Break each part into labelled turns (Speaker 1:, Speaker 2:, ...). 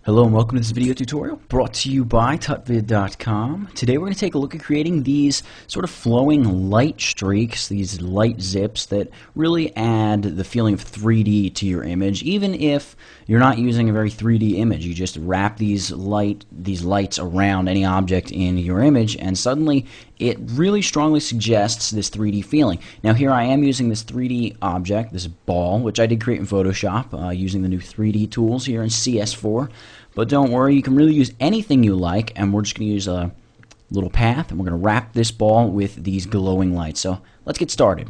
Speaker 1: Hello and welcome to this video tutorial brought to you by tutvid.com. Today we're going to take a look at creating these sort of flowing light streaks, these light zips that really add the feeling of 3D to your image. Even if you're not using a very 3D image, you just wrap these lights around any object in your image and suddenly it really strongly suggests this 3D feeling. Now here I am using this 3D object, this ball, which I did create in Photoshop using the new 3D tools here in CS4. But don't worry, you can really use anything you like, and we're just going to use a little path, and we're going to wrap this ball with these glowing lights. So let's get started.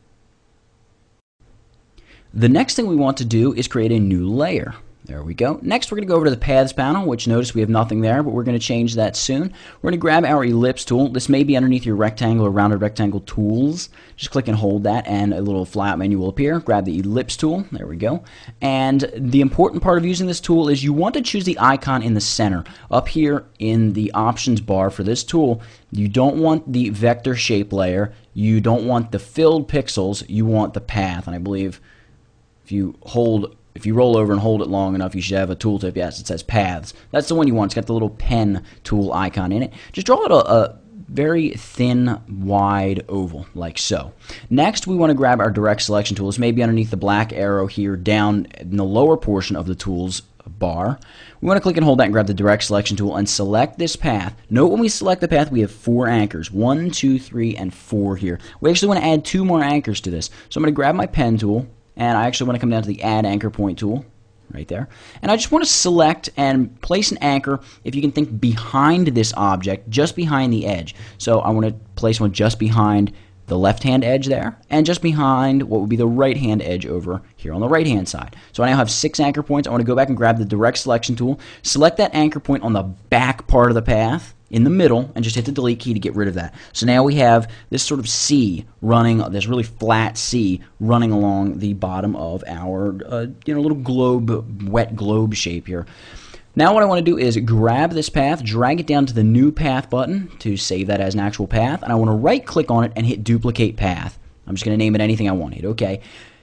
Speaker 1: The next thing we want to do is create a new layer. There we go. Next, we're going to go over to the Paths panel, which notice we have nothing there, but we're going to change that soon. We're going to grab our Ellipse tool. This may be underneath your rectangle or rounded rectangle tools. Just click and hold that, and a little flyout menu will appear. Grab the Ellipse tool. There we go. And the important part of using this tool is you want to choose the icon in the center. Up here in the options bar for this tool, you don't want the vector shape layer. You don't want the filled pixels. You want the path. And I believe if you roll over and hold it long enough, you should have a tooltip. Yes, it says paths. That's the one you want. It's got the little pen tool icon in it. Just draw it a very thin, wide oval, like so. Next, we want to grab our direct selection tool. This may be underneath the black arrow here down in the lower portion of the tools bar. We want to click and hold that and grab the direct selection tool and select this path. Note when we select the path, we have 4 anchors. 1, 2, 3, and 4 here. We actually want to add 2 more anchors to this. So I'm going to grab my pen tool, and I actually want to come down to the Add Anchor Point tool, right there. And I just want to select and place an anchor, if you can think, behind this object, just behind the edge. So I want to place one just behind the left-hand edge there, and just behind what would be the right-hand edge over here on the right-hand side. So I now have 6 anchor points. I want to go back and grab the Direct Selection tool, select that anchor point on the back part of the path, in the middle, and just hit the delete key to get rid of that. So now we have this sort of C running, this really flat C running along the bottom of our little globe, wet globe shape here. Now what I want to do is grab this path, drag it down to the new path button to save that as an actual path, and I want to right click on it and hit duplicate path. I'm just going to name it anything I want. Hit OK.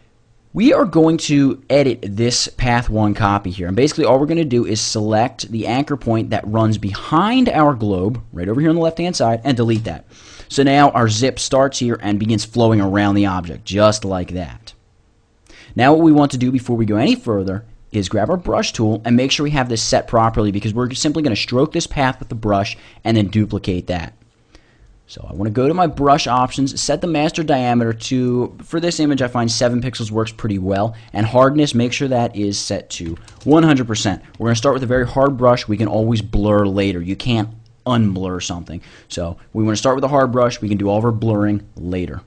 Speaker 1: We are going to edit this path 1 copy here, and basically all we're going to do is select the anchor point that runs behind our globe, right over here on the left-hand side, and delete that. So now our zip starts here and begins flowing around the object, just like that. Now what we want to do before we go any further is grab our brush tool and make sure we have this set properly, because we're simply going to stroke this path with the brush and then duplicate that. So I want to go to my brush options, set the master diameter to, for this image I find 7 pixels works pretty well, and hardness, make sure that is set to 100%. We're going to start with a very hard brush. We can always blur later. You can't unblur something. So we want to start with a hard brush. We can do all of our blurring later.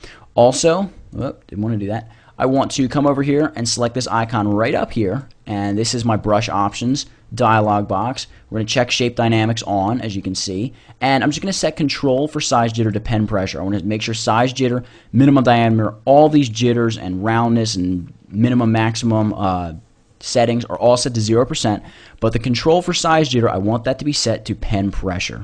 Speaker 1: Also, didn't want to do that. I want to come over here and select this icon right up here, and this is my brush options dialog box. We're going to check shape dynamics on, as you can see, and I'm just going to set control for size jitter to pen pressure. I want to make sure size jitter, minimum diameter, all these jitters and roundness and minimum maximum settings are all set to 0%, but the control for size jitter, I want that to be set to pen pressure.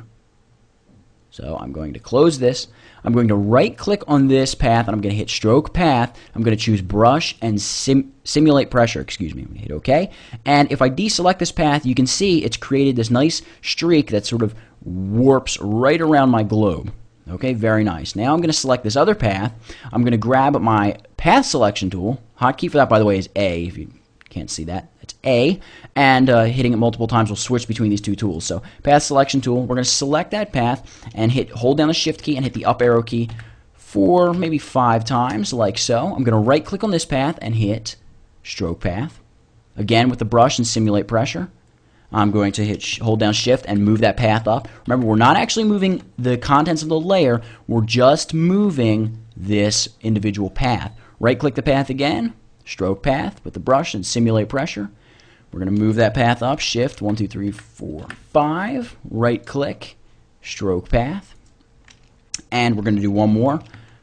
Speaker 1: So I'm going to close this. I'm going to right click on this path and I'm going to hit stroke path. I'm going to choose brush and simulate pressure, excuse me. I'm going to hit OK. And if I deselect this path, you can see it's created this nice streak that sort of warps right around my globe. Okay, very nice. Now I'm going to select this other path. I'm going to grab my path selection tool. Hotkey for that, by the way, is A. If you can't see that, it's A, and hitting it multiple times will switch between these 2 tools. So path selection tool, we're going to select that path and hold down the shift key and hit the up arrow key 4, maybe 5 times, like so. I'm going to right click on this path and hit stroke path. Again with the brush and simulate pressure. I'm going to hold down shift and move that path up. Remember, we're not actually moving the contents of the layer, we're just moving this individual path. Right click the path again, stroke path with the brush and simulate pressure. We're going to move that path up, shift 1, 2, 3, 4, 5, right click, stroke path, and we're going to do one more.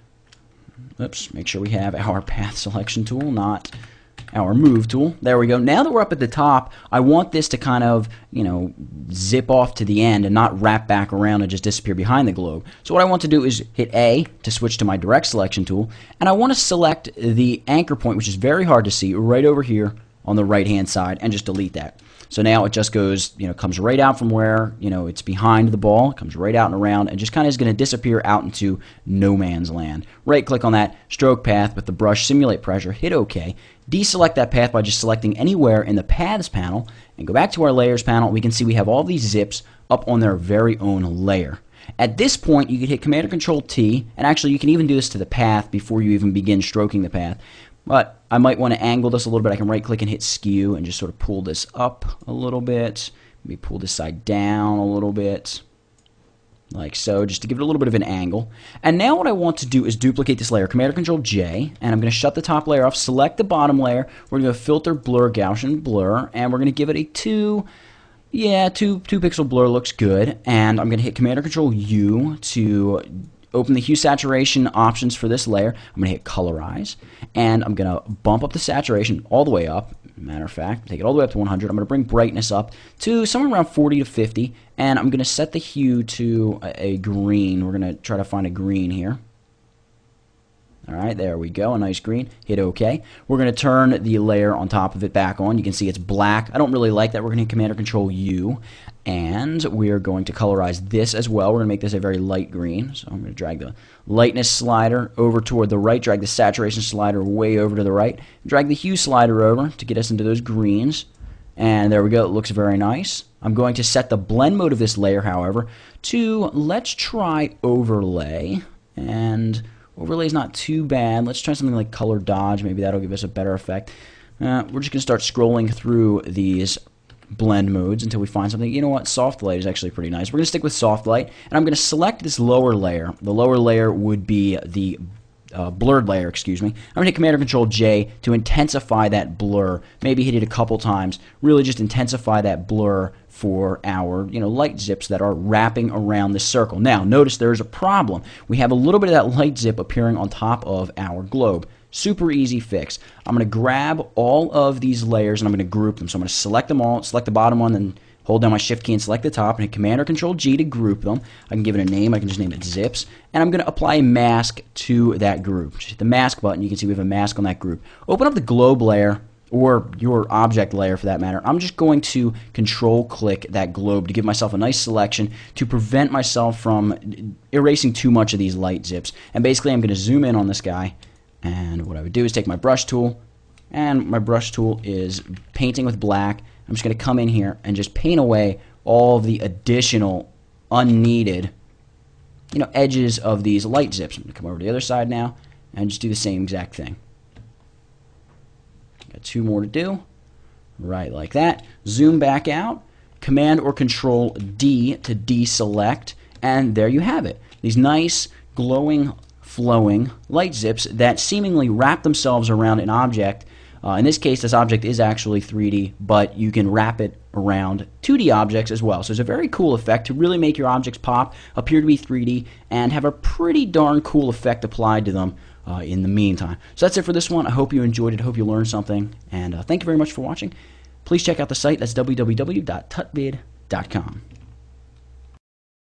Speaker 1: Oops, make sure we have our path selection tool, not our move tool. There we go. Now that we're up at the top, I want this to kind of, zip off to the end and not wrap back around and just disappear behind the globe. So what I want to do is hit A to switch to my direct selection tool, and I want to select the anchor point, which is very hard to see, right over here on the right hand side, and just delete that. So now it just goes, comes right out from where, it's behind the ball, comes right out and around, and just kind of is going to disappear out into no man's land. Right click on that stroke path with the brush, simulate pressure, hit OK. Deselect that path by just selecting anywhere in the Paths panel, and go back to our Layers panel. We can see we have all these zips up on their very own layer. At this point, you could hit Command or Control T, and actually you can even do this to the path before you even begin stroking the path. But I might want to angle this a little bit. I can right click and hit Skew and just sort of pull this up a little bit. Maybe pull this side down a little bit, like so, just to give it a little bit of an angle. And now what I want to do is duplicate this layer. Command or Control J, and I'm going to shut the top layer off, select the bottom layer. We're going to go Filter, Blur, Gaussian Blur, and we're going to give it a 2 pixel blur looks good. And I'm going to hit Command or Control U to open the hue saturation options for this layer. I'm going to hit Colorize, and I'm going to bump up the saturation all the way up. Matter of fact, take it all the way up to 100. I'm going to bring brightness up to somewhere around 40 to 50, and I'm going to set the hue to a green. We're going to try to find a green here. All right, there we go, a nice green. Hit OK. We're going to turn the layer on top of it back on. You can see it's black. I don't really like that. We're going to hit Command or Control U, and we're going to colorize this as well. We're going to make this a very light green. So I'm going to drag the lightness slider over toward the right, drag the saturation slider way over to the right, drag the hue slider over to get us into those greens. And there we go. It looks very nice. I'm going to set the blend mode of this layer, however, to, let's try overlay. And overlay is not too bad. Let's try something like color dodge. Maybe that'll give us a better effect. We're just going to start scrolling through these blend modes until we find something. You know what? Soft light is actually pretty nice. We're going to stick with soft light, and I'm going to select this lower layer. The lower layer would be the blurred layer, excuse me. I'm going to hit Command or Control J to intensify that blur. Maybe hit it a couple times. Really just intensify that blur for our light zips that are wrapping around this circle. Now, notice there's a problem. We have a little bit of that light zip appearing on top of our globe. Super easy fix. I'm going to grab all of these layers and I'm going to group them. So I'm going to select them all, select the bottom one, then hold down my Shift key and select the top, and hit Command or Control G to group them. I can give it a name. I can just name it Zips. And I'm going to apply a mask to that group. Just hit the mask button. You can see we have a mask on that group. Open up the globe layer, or your object layer for that matter. I'm just going to Control click that globe to give myself a nice selection to prevent myself from erasing too much of these light zips. And basically I'm going to zoom in on this guy, and what I would do is take my brush tool, and my brush tool is painting with black. I'm just going to come in here and just paint away all of the additional unneeded edges of these light zips. I'm going to come over to the other side now and just do the same exact thing. Got 2 more to do. Right like that. Zoom back out. Command or Control D to deselect. And there you have it. These nice, glowing, flowing light zips that seemingly wrap themselves around an object. In this case, this object is actually 3D, but you can wrap it around 2D objects as well. So it's a very cool effect to really make your objects pop, appear to be 3D, and have a pretty darn cool effect applied to them in the meantime. So that's it for this one. I hope you enjoyed it. I hope you learned something. And thank you very much for watching. Please check out the site. That's www.tutvid.com.